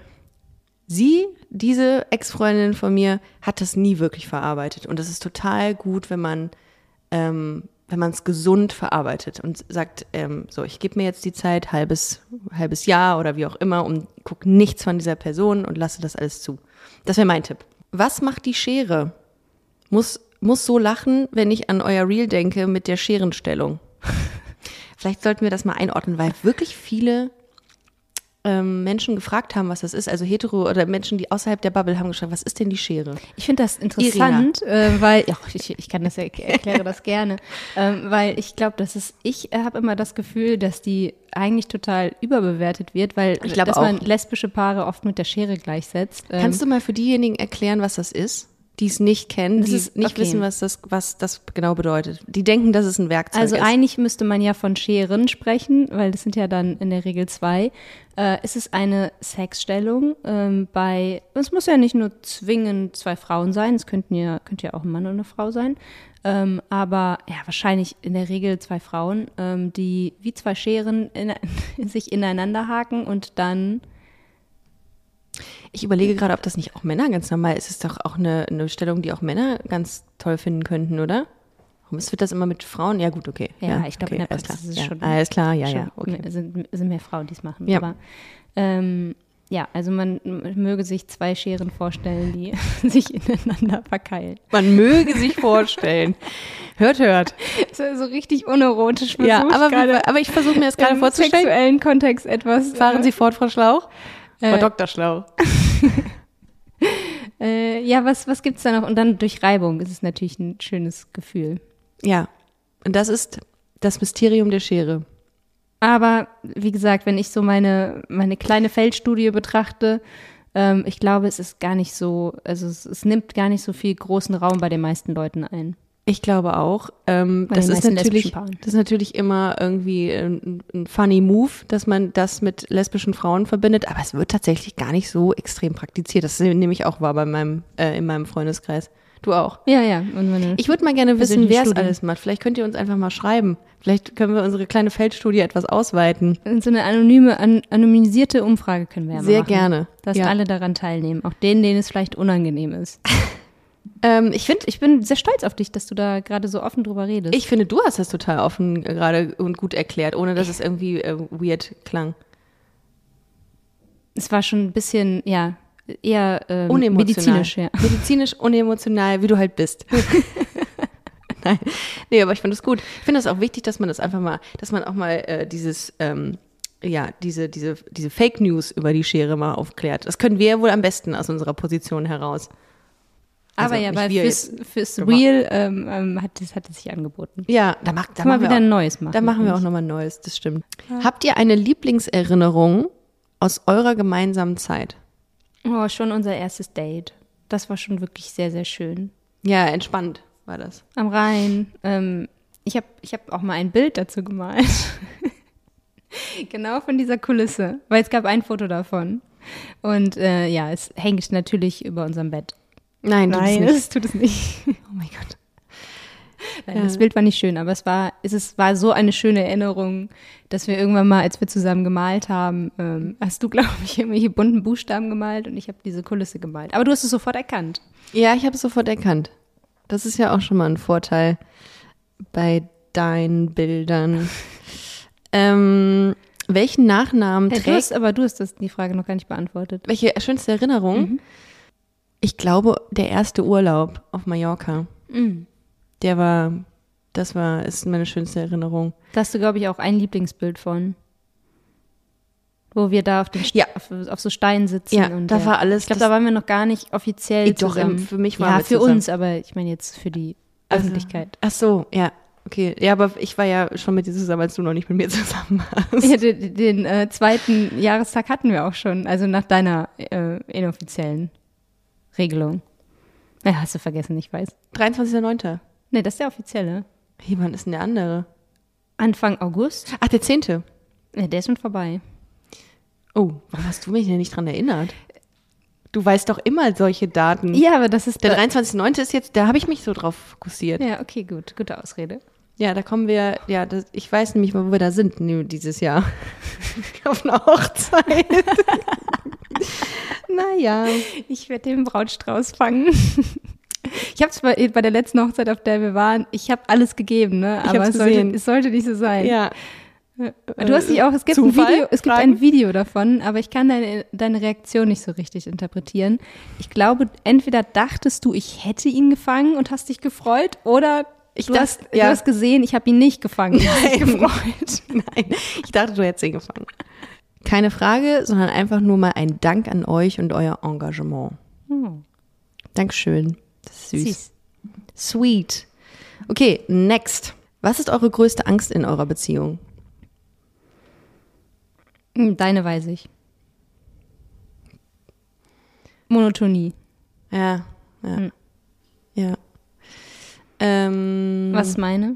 diese Ex-Freundin von mir, hat das nie wirklich verarbeitet. Und das ist total gut, wenn man es gesund verarbeitet und sagt, ich gebe mir jetzt die Zeit, halbes Jahr oder wie auch immer, und gucke nichts von dieser Person und lasse das alles zu. Das wäre mein Tipp. Was macht die Schere? Muss so lachen, wenn ich an euer Reel denke mit der Scherenstellung. Vielleicht sollten wir das mal einordnen, weil wirklich viele Menschen gefragt haben, was das ist, also hetero oder Menschen, die außerhalb der Bubble haben gefragt, was ist denn die Schere? Ich finde das interessant, weil, ich kann das erkläre das gerne, weil ich glaube, ich habe immer das Gefühl, dass die eigentlich total überbewertet wird, weil man lesbische Paare oft mit der Schere gleichsetzt. Kannst du mal für diejenigen erklären, was das ist? Die es nicht kennen, die nicht wissen, was das genau bedeutet. Die denken, dass es ein Werkzeug ist. Also eigentlich müsste man ja von Scheren sprechen, weil das sind ja dann in der Regel 2. Es ist eine Sexstellung es muss ja nicht nur zwingend 2 Frauen sein, es könnte ja auch ein Mann und eine Frau sein, aber ja, wahrscheinlich in der Regel 2 Frauen, die wie 2 Scheren sich ineinander haken und dann. Ich überlege gerade, ob das nicht auch Männer ganz normal ist. Es ist doch auch eine Stellung, die auch Männer ganz toll finden könnten, oder? Warum wird das immer mit Frauen? Ja gut, okay. Ja, ich glaube, in der Praxis ist es schon. Alles klar, ja. Okay. Sind mehr Frauen, die es machen. Ja. Aber also man möge sich 2 Scheren vorstellen, die sich ineinander verkeilen. Man möge sich vorstellen. Hört. So richtig unerotisch. Ja, aber ich versuche mir das gerade vorzustellen. Im sexuellen Kontext etwas. Fahren Sie fort, Frau Schlauch. Frau Dr. Schlauch. Was gibt's da noch? Und dann durch Reibung ist es natürlich ein schönes Gefühl. Ja, und das ist das Mysterium der Schere. Aber wie gesagt, wenn ich so meine kleine Feldstudie betrachte, ich glaube, es ist gar nicht so, also es nimmt gar nicht so viel großen Raum bei den meisten Leuten ein. Ich glaube auch. Das ist natürlich immer irgendwie ein funny Move, dass man das mit lesbischen Frauen verbindet, aber es wird tatsächlich gar nicht so extrem praktiziert. Das nehme ich auch wahr in meinem Freundeskreis. Du auch? Ja. Und ich würde mal gerne wissen, wer es alles macht. Vielleicht könnt ihr uns einfach mal schreiben. Vielleicht können wir unsere kleine Feldstudie etwas ausweiten. Und so eine anonymisierte Umfrage können wir ja sehr machen. Sehr gerne. Dass alle daran teilnehmen, auch denen es vielleicht unangenehm ist. Ich bin sehr stolz auf dich, dass du da gerade so offen drüber redest. Ich finde, du hast das total offen gerade und gut erklärt, ohne dass es irgendwie weird klang. Es war schon ein bisschen, eher medizinisch. Ja. Medizinisch, unemotional, wie du halt bist. Nein, nee, aber ich finde das gut. Ich finde das auch wichtig, dass man das einfach mal, dass man auch mal diese Fake News über die Schere mal aufklärt. Das können wir ja wohl am besten aus unserer Position heraus. Aber also weil fürs Real hat es sich angeboten. Ja, da machen wir ein neues machen. Da machen wir auch nochmal ein neues, das stimmt. Ja. Habt ihr eine Lieblingserinnerung aus eurer gemeinsamen Zeit? Oh, schon unser erstes Date. Das war schon wirklich sehr, sehr schön. Ja, entspannt war das. Am Rhein. Ich hab auch mal ein Bild dazu gemalt. Genau von dieser Kulisse, weil es gab ein Foto davon. Und es hängt natürlich über unserem Bett. Nein, es tut es nicht. Oh mein Gott. Nein, das Bild war nicht schön, aber es war so eine schöne Erinnerung, dass wir irgendwann mal, als wir zusammen gemalt haben, hast du, glaube ich, irgendwelche bunten Buchstaben gemalt und ich habe diese Kulisse gemalt. Aber du hast es sofort erkannt. Ja, ich habe es sofort erkannt. Das ist ja auch schon mal ein Vorteil bei deinen Bildern. Welchen Nachnamen trägt... Du hast die Frage noch gar nicht beantwortet. Welche schönste Erinnerung? Mhm. Ich glaube, der erste Urlaub auf Mallorca. Mhm. Ist meine schönste Erinnerung. Da hast du, glaube ich, auch ein Lieblingsbild von. Wo wir da auf so Steinen sitzen. Ja, und da war alles. Ich glaube, da waren wir noch gar nicht offiziell zusammen. Für mich waren wir für zusammen. Uns, aber ich meine jetzt für die Öffentlichkeit. Ach so, ja. Okay, ja, aber ich war ja schon mit dir zusammen, als du noch nicht mit mir zusammen warst. Ja, den zweiten Jahrestag hatten wir auch schon, also nach deiner inoffiziellen Regelung. Ja, hast du vergessen, ich weiß. 23.09. Nee, das ist der offizielle. Hey, wann ist denn der andere? Anfang August. Ach, der 10. Ja, der ist schon vorbei. Oh, warum hast du mich denn nicht dran erinnert? Du weißt doch immer solche Daten. Ja, aber das ist... Der 23.09. ist jetzt, da habe ich mich so drauf fokussiert. Ja, okay, gut. Gute Ausrede. Ja, da kommen wir, ich weiß nämlich mal, wo wir da sind dieses Jahr. Auf einer Hochzeit. Naja. Ich werde den Brautstrauß fangen. Ich habe es bei der letzten Hochzeit, auf der wir waren, ich habe alles gegeben, ne? Aber es sollte nicht so sein. Ja. Du hast dich auch, es gibt ein Video davon, aber ich kann deine Reaktion nicht so richtig interpretieren. Ich glaube, entweder dachtest du, ich hätte ihn gefangen und hast dich gefreut, oder du hast gesehen, ich habe ihn nicht gefangen und hast dich gefreut. Nein, ich dachte, du hättest ihn gefangen. Keine Frage, sondern einfach nur mal ein Dank an euch und euer Engagement. Dankeschön. Das ist süß. Sweet. Okay, next. Was ist eure größte Angst in eurer Beziehung? Deine weiß ich. Monotonie. Ja. Was ist meine?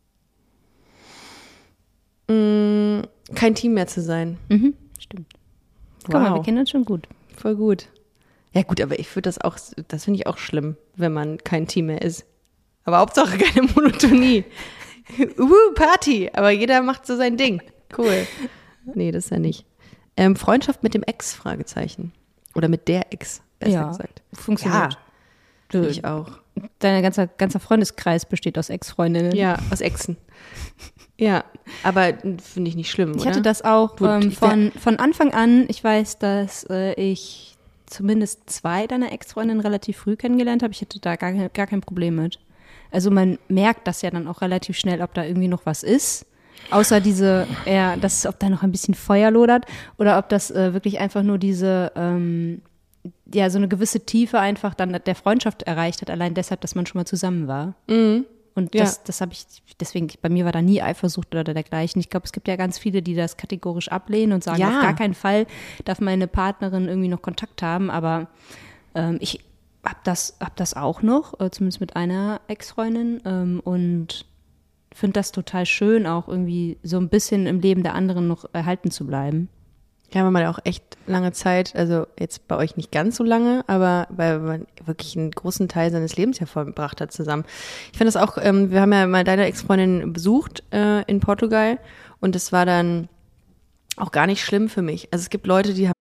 Kein Team mehr zu sein. Mhm, stimmt. Guck mal, wir kennen uns schon gut. Voll gut. Ja gut, aber ich finde das finde ich auch schlimm, wenn man kein Team mehr ist. Aber Hauptsache keine Monotonie. Party, aber jeder macht so sein Ding. Cool. Nee, das ist ja nicht. Freundschaft mit dem Ex, Fragezeichen. Oder mit der Ex, besser gesagt. Funktioniert. Ja, ich auch. Dein ganzer Freundeskreis besteht aus Ex-Freundinnen. Ja, aus Exen. Ja, aber finde ich nicht schlimm, oder? Ich hatte das auch von Anfang an. Ich weiß, dass ich zumindest 2 deiner Ex-Freundinnen relativ früh kennengelernt habe. Ich hatte da gar kein Problem mit. Also man merkt das ja dann auch relativ schnell, ob da irgendwie noch was ist. Außer ob da noch ein bisschen Feuer lodert oder ob das wirklich einfach nur diese, so eine gewisse Tiefe einfach dann der Freundschaft erreicht hat, allein deshalb, dass man schon mal zusammen war. Mhm. Und das habe ich, deswegen, bei mir war da nie Eifersucht oder dergleichen. Ich glaube, es gibt ja ganz viele, die das kategorisch ablehnen und sagen, auf gar keinen Fall darf meine Partnerin irgendwie noch Kontakt haben, aber ich hab das auch noch, zumindest mit einer Ex-Freundin und finde das total schön, auch irgendwie so ein bisschen im Leben der anderen noch erhalten zu bleiben. Ja, weil man ja auch echt lange Zeit, also jetzt bei euch nicht ganz so lange, aber weil man wirklich einen großen Teil seines Lebens ja verbracht hat zusammen. Ich finde das auch, wir haben ja mal deine Ex-Freundin besucht in Portugal und das war dann auch gar nicht schlimm für mich. Also es gibt Leute, die haben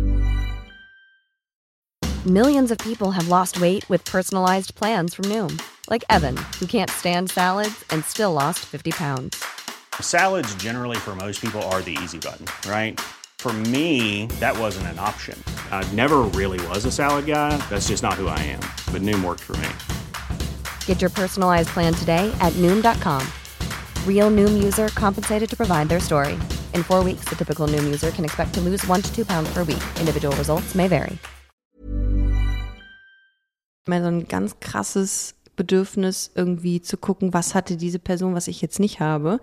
Millions of people have lost weight with personalized plans from Noom. Like Evan, who can't stand salads and still lost 50 pounds. Salads generally for most people are the easy button, right? For me, that wasn't an option. I never really was a salad guy. That's just not who I am. But Noom worked for me. Get your personalized plan today at Noom.com. Real Noom user compensated to provide their story. In 4 weeks, the typical Noom user can expect to lose 1 to 2 pounds per week. Individual results may vary. Mal so ein ganz krasses Bedürfnis irgendwie zu gucken, was hatte diese Person, was ich jetzt nicht habe.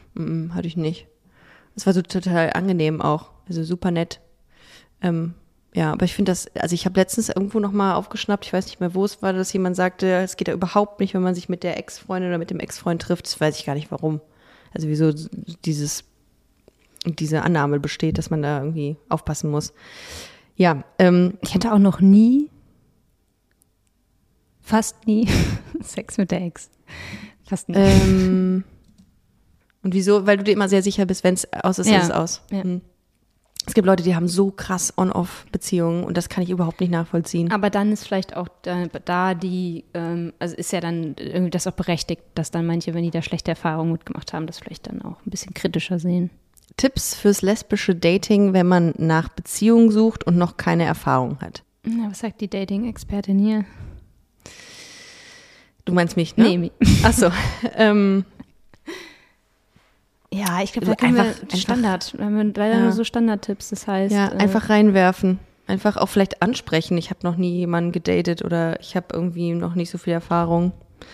Hatte ich nicht. Es war so total angenehm auch, also super nett. Ja, aber ich finde das, also ich habe letztens irgendwo nochmal aufgeschnappt, ich weiß nicht mehr, wo es war, dass jemand sagte, es geht ja überhaupt nicht, wenn man sich mit der Ex-Freundin oder mit dem Ex-Freund trifft. Das weiß ich gar nicht, warum. Also wieso diese Annahme besteht, dass man da irgendwie aufpassen muss. Ja, ich hatte auch noch nie, fast nie, Sex mit der Ex. Fast nie. Und wieso? Weil du dir immer sehr sicher bist, wenn es aus ist, ist es aus. Ja. Es gibt Leute, die haben so krass On-Off-Beziehungen und das kann ich überhaupt nicht nachvollziehen. Aber dann ist vielleicht auch da die, also ist ja dann irgendwie das auch berechtigt, dass dann manche, wenn die da schlechte Erfahrungen mitgemacht haben, das vielleicht dann auch ein bisschen kritischer sehen. Tipps fürs lesbische Dating, wenn man nach Beziehungen sucht und noch keine Erfahrung hat. Na, was sagt die Dating-Expertin hier? Du meinst mich, ne? Nee. Ach so. Ja, ich glaube, da können wir Standard. Wir haben leider nur so Standardtipps, das heißt. Ja, einfach reinwerfen. Einfach auch vielleicht ansprechen. Ich habe noch nie jemanden gedatet oder ich habe irgendwie noch nicht so viel Erfahrung.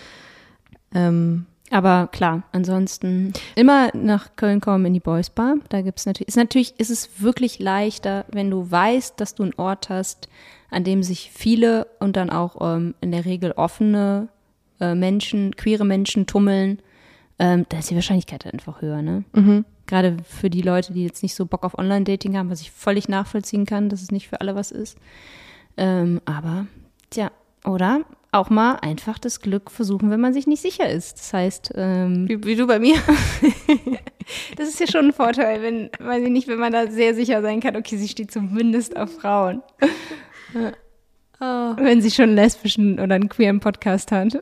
Aber klar, ansonsten immer nach Köln kommen in die Boys Bar. Da gibt's natürlich, ist es wirklich leichter, wenn du weißt, dass du einen Ort hast, an dem sich viele und dann auch in der Regel offene Menschen, queere Menschen tummeln. Da ist die Wahrscheinlichkeit einfach höher, ne? Mhm. Gerade für die Leute, die jetzt nicht so Bock auf Online-Dating haben, was ich völlig nachvollziehen kann, dass es nicht für alle was ist. Aber, tja, oder auch mal einfach das Glück versuchen, wenn man sich nicht sicher ist. Das heißt, wie du bei mir. Das ist ja schon ein Vorteil, wenn man da sehr sicher sein kann, okay, sie steht zumindest auf Frauen. Wenn sie schon einen lesbischen oder einen queeren Podcast hat.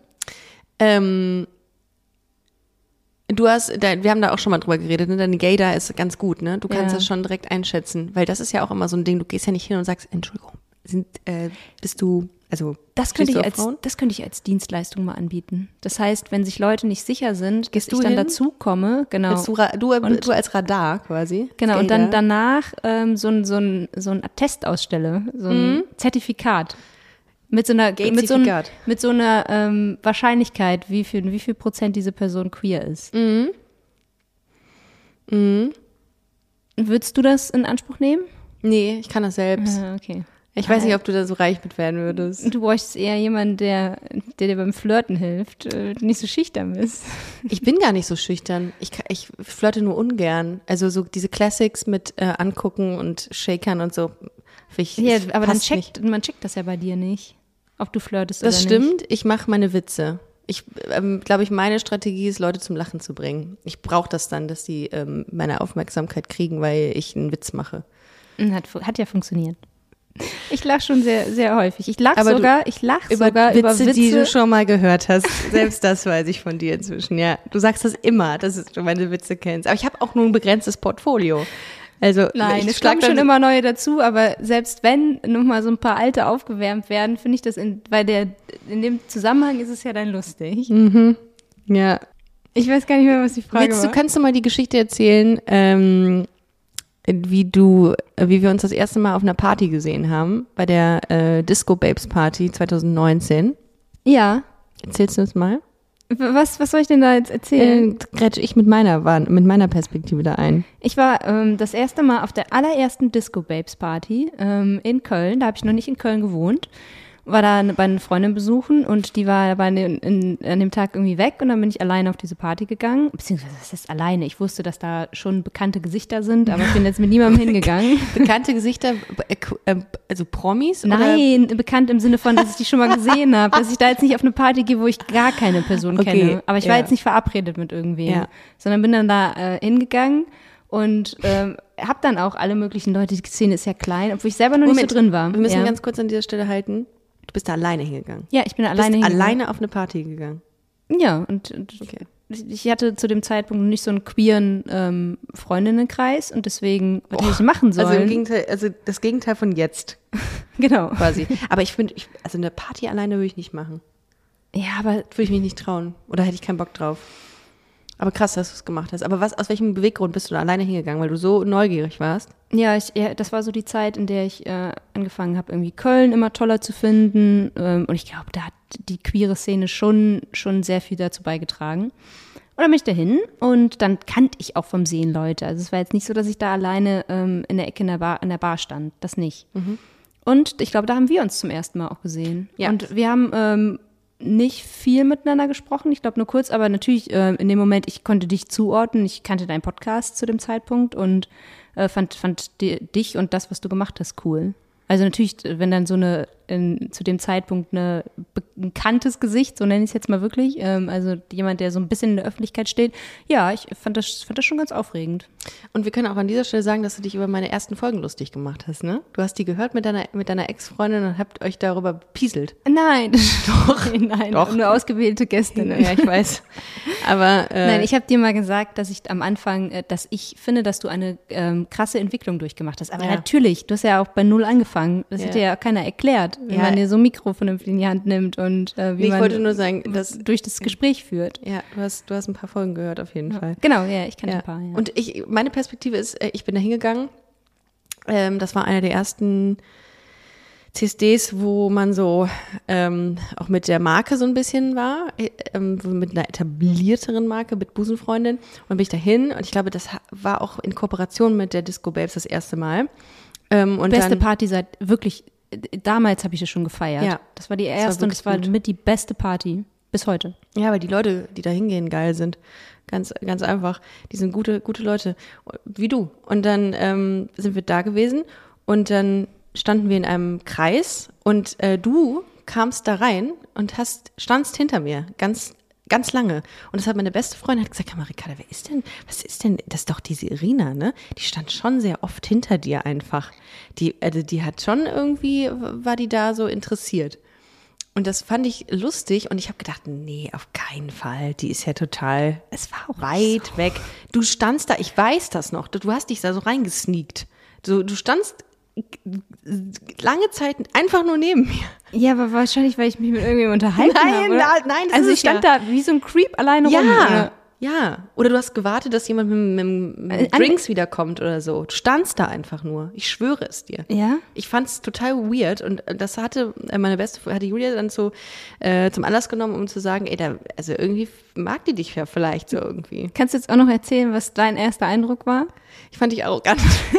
Wir haben da auch schon mal drüber geredet, ne? Deine Gaydar ist ganz gut, ne? Du kannst das schon direkt einschätzen, weil das ist ja auch immer so ein Ding, du gehst ja nicht hin und sagst, Entschuldigung, bist du, also das könnte ich als Dienstleistung mal anbieten. Das heißt, wenn sich Leute nicht sicher sind, dass ich dann dazu komme, genau. Du als Radar quasi. Genau, und dann danach so ein Attest ausstelle, so ein Zertifikat. Mit so einer Wahrscheinlichkeit, wie viel Prozent diese Person queer ist. Würdest du das in Anspruch nehmen? Nee, ich kann das selbst. Okay. Ich weiß nicht, ob du da so reich mit werden würdest. Du bräuchtest eher jemanden, der dir beim Flirten hilft, nicht so schüchtern bist. Ich bin gar nicht so schüchtern. Ich flirte nur ungern. Also so diese Classics mit angucken und Shakern und so. Ja, aber man checkt das ja bei dir nicht, ob du flirtest oder nicht. Das stimmt, ich mache meine Witze. Ich glaube, meine Strategie ist, Leute zum Lachen zu bringen. Ich brauche das dann, dass die meine Aufmerksamkeit kriegen, weil ich einen Witz mache. Hat ja funktioniert. Ich lache schon sehr, sehr häufig. Ich lache sogar über Witze, die du schon mal gehört hast. Selbst das weiß ich von dir inzwischen, ja. Du sagst das immer, dass du meine Witze kennst. Aber ich habe auch nur ein begrenztes Portfolio. Also, nein, es kommen schon immer neue dazu, aber selbst wenn nochmal so ein paar alte aufgewärmt werden, finde ich das, in dem Zusammenhang ist es ja dann lustig. Mhm. Ja. Ich weiß gar nicht mehr, was die Frage war. Kannst du mal die Geschichte erzählen, wie wir uns das erste Mal auf einer Party gesehen haben, bei der Disco Babes Party 2019? Ja. Erzählst du uns mal? Was soll ich denn da jetzt erzählen? Grätsch ich mit meiner Perspektive da ein. Ich war das erste Mal auf der allerersten Disco Babes Party in Köln. Da habe ich noch nicht in Köln gewohnt. War da bei einer Freundin besuchen und die war an dem Tag irgendwie weg und dann bin ich alleine auf diese Party gegangen. Beziehungsweise, was heißt alleine? Ich wusste, dass da schon bekannte Gesichter sind, aber ich bin jetzt mit niemandem hingegangen. Bekannte Gesichter, also Promis? Nein, bekannt im Sinne von, dass ich die schon mal gesehen habe. Dass ich da jetzt nicht auf eine Party gehe, wo ich gar keine Person kenne. Aber ich war jetzt nicht verabredet mit irgendwem, sondern bin dann da hingegangen. Und habe dann auch alle möglichen Leute, die Szene ist ja klein, obwohl ich selber noch nicht so drin war. Wir müssen ganz kurz an dieser Stelle halten. Du bist da alleine hingegangen? Ja, ich bin alleine hingegangen. Alleine auf eine Party gegangen? Ja, und okay. Ich hatte zu dem Zeitpunkt nicht so einen queeren Freundinnenkreis und deswegen, was hätte ich machen sollen? Also im Gegenteil, das Gegenteil von jetzt. Genau. Quasi. Aber ich finde, also eine Party alleine würde ich nicht machen. Ja, aber würde ich mich nicht trauen. Oder hätte ich keinen Bock drauf. Aber krass, dass du es gemacht hast. Aber aus welchem Beweggrund bist du da alleine hingegangen? Weil du so neugierig warst? Ja, das war so die Zeit, in der ich angefangen habe, irgendwie Köln immer toller zu finden. Und ich glaube, da hat die queere Szene schon sehr viel dazu beigetragen. Und dann bin ich dahin und dann kannte ich auch vom Sehen Leute. Also es war jetzt nicht so, dass ich da alleine in der Ecke in der Bar stand. Das nicht. Mhm. Und ich glaube, da haben wir uns zum ersten Mal auch gesehen. Ja. Und wir haben nicht viel miteinander gesprochen, ich glaube nur kurz, aber natürlich in dem Moment, ich konnte dich zuordnen, ich kannte deinen Podcast zu dem Zeitpunkt und fand dich und das, was du gemacht hast, cool. Also natürlich, wenn dann so zu dem Zeitpunkt ein bekanntes Gesicht, so nenne ich es jetzt mal wirklich, also jemand, der so ein bisschen in der Öffentlichkeit steht, ja, ich fand das schon ganz aufregend. Und wir können auch an dieser Stelle sagen, dass du dich über meine ersten Folgen lustig gemacht hast, ne? Du hast die gehört mit deiner Ex-Freundin und habt euch darüber bepieselt. Nein. Nein, Doch. Nur ausgewählte Gästinnen. Ja, ich weiß. Aber Nein, ich habe dir mal gesagt, dass ich am Anfang, dass ich finde, dass du eine krasse Entwicklung durchgemacht hast. Aber natürlich, du hast ja auch bei Null angefangen. Das hätte ja keiner erklärt, wenn man dir so ein Mikro vernünftig in die Hand nimmt und wie man wollte nur sagen, dass durch das Gespräch führt. Ja, du hast ein paar Folgen gehört auf jeden Fall. Genau, ja, ich kannte ein paar. Ja. Und meine Perspektive ist, ich bin da hingegangen. Das war einer der ersten CSDs, wo man so auch mit der Marke so ein bisschen war, mit einer etablierteren Marke, mit Busenfreundin. Und dann bin ich dahin und ich glaube, das war auch in Kooperation mit der Disco Babes das erste Mal. Und beste Party seit wirklich, damals habe ich das schon gefeiert. Ja, das war die erste und es war mit die beste Party bis heute. Ja, weil die Leute, die da hingehen, geil sind. Ganz, ganz einfach. Die sind gute Leute, wie du. Und dann sind wir da gewesen und dann standen wir in einem Kreis und du kamst da rein und standst hinter mir, ganz lange. Und das hat meine beste Freundin gesagt, Ricarda, was ist denn, das ist doch diese Irina, ne? Die stand schon sehr oft hinter dir einfach. Die hat schon irgendwie, war die da so interessiert. Und das fand ich lustig und ich habe gedacht, nee, auf keinen Fall. Die ist ja total, es war auch weit weg. Du standst da, ich weiß das noch, du hast dich da so reingesneakt. Du standst lange Zeit einfach nur neben mir. Ja, aber wahrscheinlich, weil ich mich mit irgendjemandem unterhalten habe. Nein, das also ist ich stand da wie so ein Creep alleine rum. Ja. Oder du hast gewartet, dass jemand mit Drinks wiederkommt oder so. Du standst da einfach nur. Ich schwöre es dir. Ja? Ich fand es total weird und das hatte Julia dann so zum Anlass genommen, um zu sagen, also irgendwie mag die dich ja vielleicht so irgendwie. Kannst du jetzt auch noch erzählen, was dein erster Eindruck war? Ich fand dich arrogant.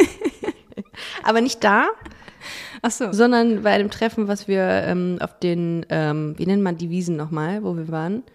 Aber nicht da, sondern bei dem Treffen, was wir auf den, wie nennt man die Wiesen nochmal, wo wir waren?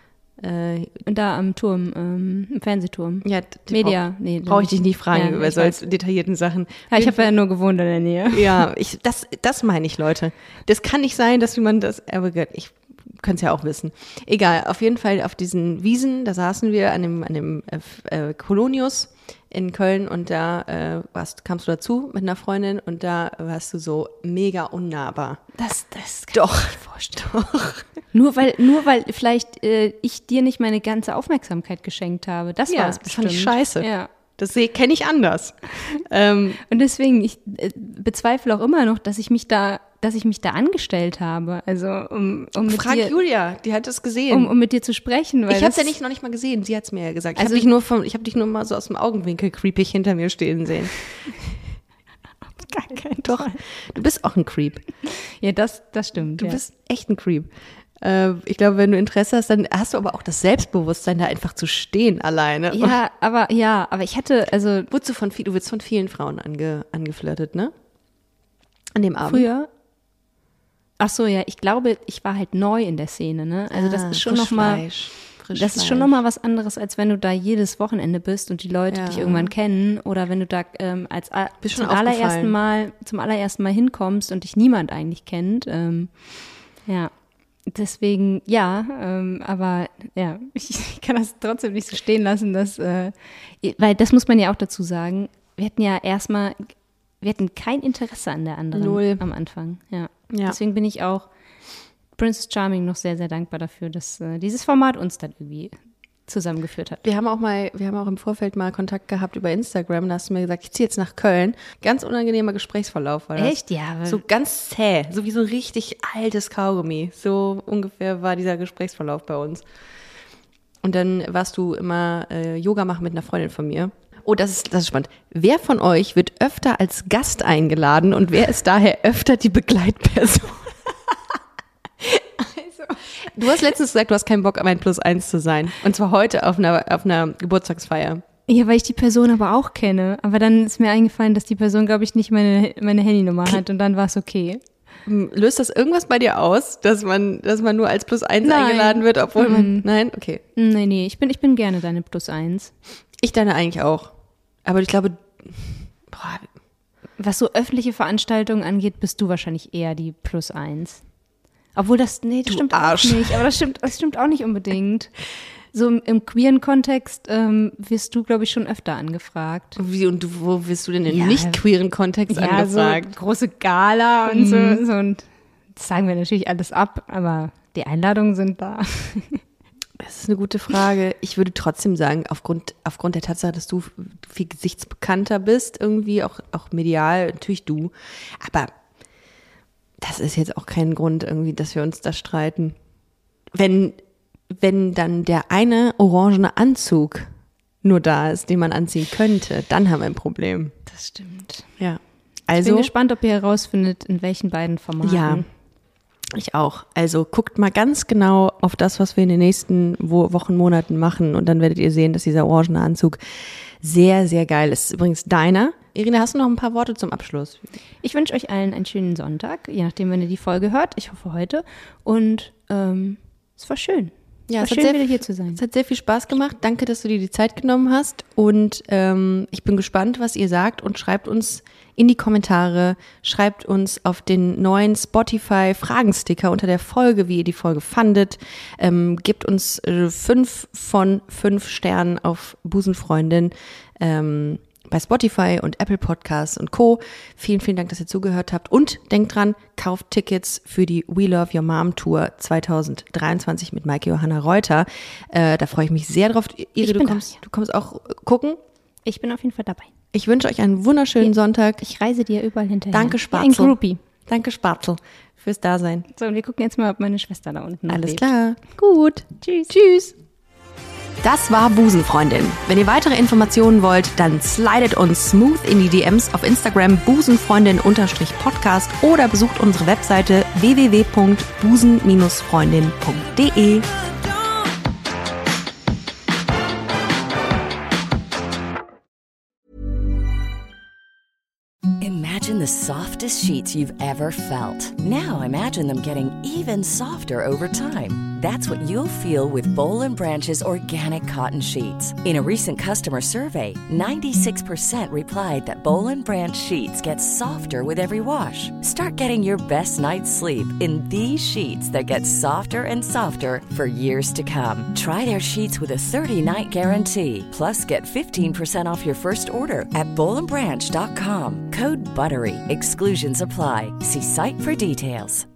Da am Turm, im Fernsehturm. Ja, Media. Brauche ich dich nicht fragen über solche detaillierten Sachen. Ja, ich habe ja nur gewohnt in der Nähe. Ja, das meine ich, Leute. Das kann nicht sein, dass man das, aber ich könnte es ja auch wissen. Egal, auf jeden Fall auf diesen Wiesen, da saßen wir an dem Kolonius in Köln und da kamst du dazu mit einer Freundin und da warst du so mega unnahbar. Das kann doch, ich mir nicht vorstellen. Doch. Nur weil vielleicht ich dir nicht meine ganze Aufmerksamkeit geschenkt habe. Das war es bestimmt. Das fand ich scheiße. Ja. Das kenne ich anders. Und deswegen, ich bezweifle auch immer noch, dass ich mich da angestellt habe. Also Frag Julia, die hat das gesehen. Um mit dir zu sprechen. Weil ich habe es ja noch nicht mal gesehen, sie hat es mir ja gesagt. Also ich habe dich nur mal so aus dem Augenwinkel creepig hinter mir stehen sehen. Gar kein Doch, Fall. Du bist auch ein Creep. Ja, das stimmt. Du bist echt ein Creep. Ich glaube, wenn du Interesse hast, dann hast du aber auch das Selbstbewusstsein, da einfach zu stehen alleine. Ja, aber ich hatte, also... Du wirst von vielen Frauen angeflirtet, ne? An dem Abend. Früher? Ach so, ja, ich glaube, ich war halt neu in der Szene, ne? Also das ist schon nochmal... Das ist schon nochmal was anderes, als wenn du da jedes Wochenende bist und die Leute dich irgendwann kennen oder wenn du da zum allerersten Mal hinkommst und dich niemand eigentlich kennt. Ja, deswegen aber ja, ich kann das trotzdem nicht so stehen lassen, weil das muss man ja auch dazu sagen, wir hatten kein Interesse an der anderen. Null. Am Anfang. Ja. Deswegen bin ich auch Princess Charming noch sehr, sehr dankbar dafür, dass dieses Format uns dann irgendwie zusammengeführt hat. Wir haben auch im Vorfeld mal Kontakt gehabt über Instagram. Da hast du mir gesagt, ich ziehe jetzt nach Köln. Ganz unangenehmer Gesprächsverlauf war das. Echt? Ja. So ganz zäh, so wie so ein richtig altes Kaugummi. So ungefähr war dieser Gesprächsverlauf bei uns. Und dann warst du immer Yoga machen mit einer Freundin von mir. Oh, das ist spannend. Wer von euch wird öfter als Gast eingeladen und wer ist daher öfter die Begleitperson? Du hast letztens gesagt, du hast keinen Bock, mein Plus-1 zu sein. Und zwar heute auf einer Geburtstagsfeier. Ja, weil ich die Person aber auch kenne. Aber dann ist mir eingefallen, dass die Person, glaube ich, nicht meine Handynummer hat und dann war es okay. Löst das irgendwas bei dir aus, dass man nur als +1 eingeladen wird, obwohl man... Nein? Okay. Nee, ich bin gerne deine +1. Ich deine eigentlich auch. Aber ich glaube... Was so öffentliche Veranstaltungen angeht, bist du wahrscheinlich eher die +1. Obwohl das stimmt Arsch. auch nicht. Aber das stimmt auch nicht unbedingt. So im queeren Kontext wirst du, glaube ich, schon öfter angefragt. Wie und wo wirst du denn im nicht queeren Kontext angefragt? So große Gala und so. Und das sagen wir natürlich alles ab, aber die Einladungen sind da. Das ist eine gute Frage. Ich würde trotzdem sagen, aufgrund der Tatsache, dass du viel gesichtsbekannter bist, irgendwie auch medial, natürlich du. Aber das ist jetzt auch kein Grund irgendwie, dass wir uns da streiten. Wenn dann der eine orangene Anzug nur da ist, den man anziehen könnte, dann haben wir ein Problem. Das stimmt. Ja. Also, ich bin gespannt, ob ihr herausfindet, in welchen beiden Formaten. Ja, ich auch. Also guckt mal ganz genau auf das, was wir in den nächsten Wochen, Monaten machen und dann werdet ihr sehen, dass dieser orangene Anzug sehr, sehr geil ist. Übrigens deiner. Irina, hast du noch ein paar Worte zum Abschluss? Ich wünsche euch allen einen schönen Sonntag, je nachdem, wenn ihr die Folge hört. Ich hoffe heute. Und es war schön. Ja, es war schön, wieder hier zu sein. Es hat sehr viel Spaß gemacht. Danke, dass du dir die Zeit genommen hast. Und ich bin gespannt, was ihr sagt. Und schreibt uns in die Kommentare, schreibt uns auf den neuen Spotify-Fragensticker unter der Folge, wie ihr die Folge fandet. Gebt uns 5 von 5 Sternen auf Busenfreundin bei Spotify und Apple Podcasts und Co. Vielen, vielen Dank, dass ihr zugehört habt. Und denkt dran, kauft Tickets für die We Love Your Mom Tour 2023 mit Maike Johanna Reuter. Da freue ich mich sehr drauf. Iri, du kommst auch gucken? Ich bin auf jeden Fall dabei. Ich wünsche euch einen wunderschönen Sonntag. Ich reise dir überall hinterher. Danke, Spatzel. Ein Groupie. Danke, Spatzel, fürs Dasein. So, und wir gucken jetzt mal, ob meine Schwester da unten Alles lebt. klar. Gut. Tschüss. Tschüss. Das war Busenfreundin. Wenn ihr weitere Informationen wollt, dann slidet uns smooth in die DMs auf Instagram busenfreundin_podcast oder besucht unsere Webseite www.busen-freundin.de. Imagine the softest sheets you've ever felt. Now imagine them getting even softer over time. That's what you'll feel with Boll & Branch's organic cotton sheets. In a recent customer survey, 96% replied that Boll & Branch sheets get softer with every wash. Start getting your best night's sleep in these sheets that get softer and softer for years to come. Try their sheets with a 30-night guarantee. Plus, get 15% off your first order at bollandbranch.com. Code BUTTERY. Exclusions apply. See site for details.